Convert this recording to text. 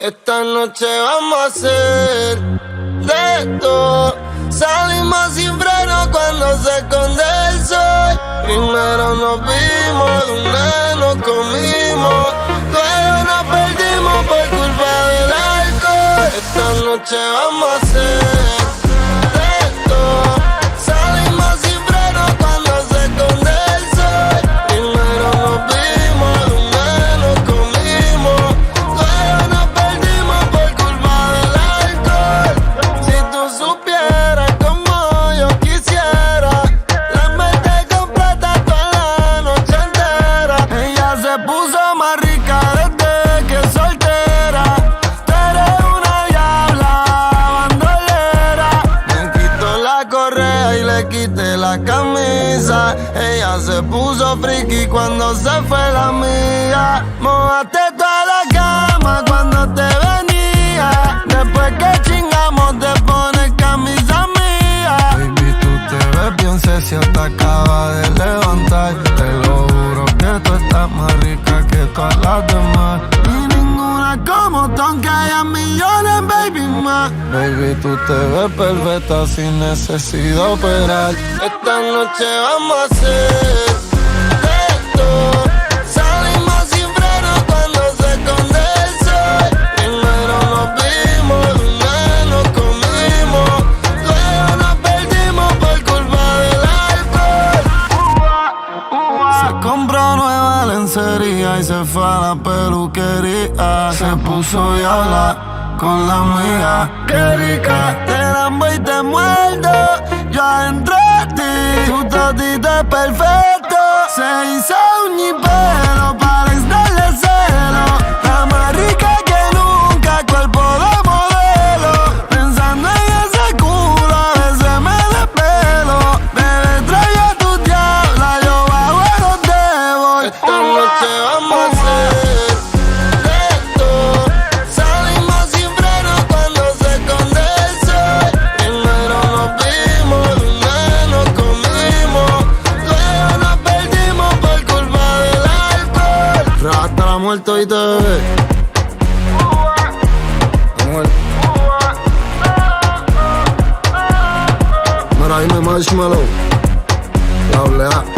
Esta noche vamos a hacer de todo. Salimos sin freno cuando se esconde el sol. Primero nos vimos, de una nos comimos. Luego nos perdimos por culpa del alcohol. Esta noche vamos a hacer de todo. Salimos sin freno cuando se esconde el sol. Primero nos vimos, de una nos comimos. Luego nos perdimos por culpa del alcohol. Si tú supieras como yo quisiera, la mente completa toda la noche entera. Ella se puso más rica desde que es soltera. Tú eres una diabla bandolera. Me quito la correa y le quité la camisa. Ella se puso friki cuando se fue la mía. Mojaste toda la cama cuando te venía. Después que chingamos te pones camisa mía. Baby, tú te ves bien sexy, te acabas de levantar. Te lo juro que tú estás más rica que todas las demás. Y ninguna como tú, aunque haya millones, baby, más. Baby, tú te ves perfecta sin necesidad de operar. Esta noche vamos a hacer de todo. Salimos sin freno cuando se esconde el sol. Primero nos vimos, de una nos comimos. Luego nos perdimos por culpa del alcohol. Se compró nueva lencería y se fue a la peluquería. Se puso diabla con la mía. Qué rica, te lambo y te muerdo. Yo adentro de ti, tu totito es perfecto. Se hizo un pelo para extraerle celo. Está más rica que nunca, cuerpo de modelo. Pensando en ese culo, a veces me despelo. Bebé, trae a tu diabla, yo bajo los debo. Esta noche vamos a hacer de todo. Salimos sin freno cuando se esconde el sol. Primero nos vimos, de una nos comimos. Luego nos perdimos por culpa del alcohol. Hasta la muerte hoy te ve. Mira, dime Marshmallow. La doble A.